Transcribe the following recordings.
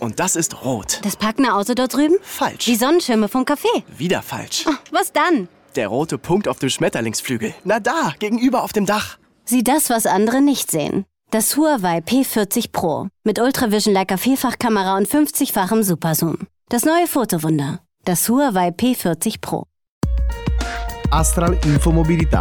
Und das ist rot. Das packende Auto dort drüben? Falsch. Die Sonnenschirme vom Café? Wieder falsch. Oh, was dann? Der rote Punkt auf dem Schmetterlingsflügel. Na da, gegenüber auf dem Dach. Sieh das, was andere nicht sehen. Das Huawei P40 Pro mit Ultravision Leica Vielfachkamera und 50-fachem Superzoom. Das neue Fotowunder. Das Huawei P40 Pro. Astral Infomobilità.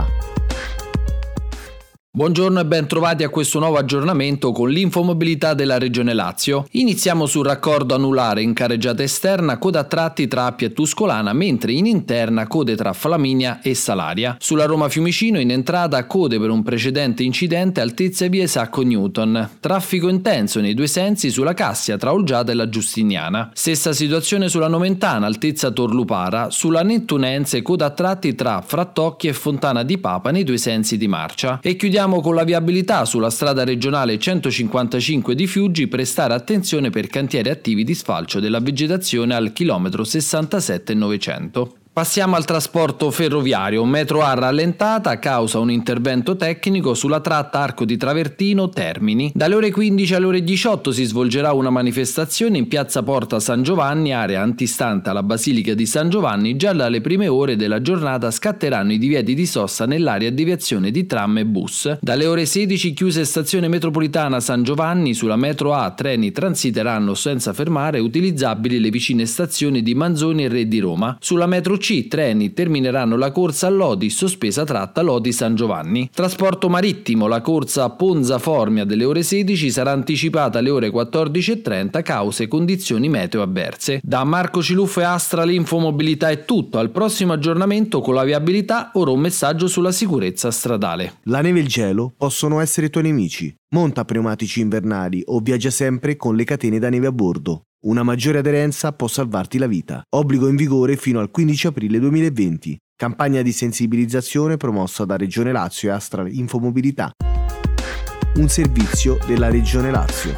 Buongiorno e ben trovati a questo nuovo aggiornamento con l'infomobilità della Regione Lazio. Iniziamo sul raccordo anulare in carreggiata esterna, coda a tratti tra Appia e Tuscolana, mentre in interna code tra Flaminia e Salaria. Sulla Roma Fiumicino in entrata code per un precedente incidente altezza via Isacco Newton. Traffico intenso nei due sensi sulla Cassia tra Olgiata e la Giustiniana. Stessa situazione sulla Nomentana altezza Torlupara, sulla Nettunense coda a tratti tra Frattocchi e Fontana di Papa nei due sensi di marcia. E chiudiamo con la viabilità sulla strada regionale 155 di Fiuggi, prestare attenzione per cantieri attivi di sfalcio della vegetazione al chilometro 67,900. Passiamo al trasporto ferroviario. Metro A rallentata a causa un intervento tecnico sulla tratta Arco di Travertino Termini. Dalle ore 15 alle ore 18 si svolgerà una manifestazione in piazza Porta San Giovanni, area antistante alla Basilica di San Giovanni. Già dalle prime ore della giornata scatteranno i divieti di sosta nell'area deviazione di tram e bus. Dalle ore 16 chiuse stazione metropolitana San Giovanni. Sulla metro A treni transiteranno senza fermare, utilizzabili le vicine stazioni di Manzoni e Re di Roma. Sulla metro C treni termineranno la corsa a Lodi, sospesa tratta Lodi San Giovanni. Trasporto marittimo, la corsa a Ponza Formia delle ore 16 sarà anticipata alle ore 14:30 cause condizioni meteo avverse. Da Marco Ciluffo e Astral Infomobilità è tutto, al prossimo aggiornamento con la viabilità, ora un messaggio sulla sicurezza stradale. La neve e il gelo possono essere tuoi nemici. Monta pneumatici invernali o viaggia sempre con le catene da neve a bordo. Una maggiore aderenza può salvarti la vita. Obbligo in vigore fino al 15 aprile 2020. Campagna di sensibilizzazione promossa da Regione Lazio e Astral Infomobilità. Un servizio della Regione Lazio.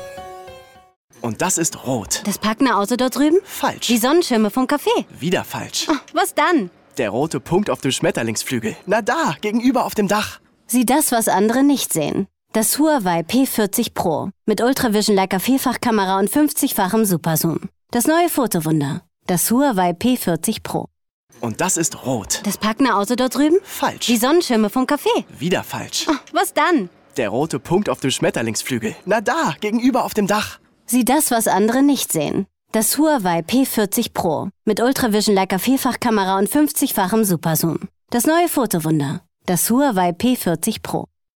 Und das ist rot. Das packende Auto dort drüben? Falsch. Die Sonnenschirme vom Café? Wieder falsch. Oh, was dann? Der rote Punkt auf dem Schmetterlingsflügel. Na da, gegenüber auf dem Dach. Sieh das, was andere nicht sehen. Das Huawei P40 Pro mit Ultravision Leica Vielfachkamera und 50-fachem Superzoom. Das neue Fotowunder. Das Huawei P40 Pro. Und das ist rot. Das packende Auto dort drüben? Falsch. Die Sonnenschirme vom Café? Wieder falsch. Oh, was dann? Der rote Punkt auf dem Schmetterlingsflügel. Na da, gegenüber auf dem Dach. Sieh das, was andere nicht sehen. Das Huawei P40 Pro mit Ultravision Leica Vielfachkamera und 50-fachem Superzoom. Das neue Fotowunder. Das Huawei P40 Pro.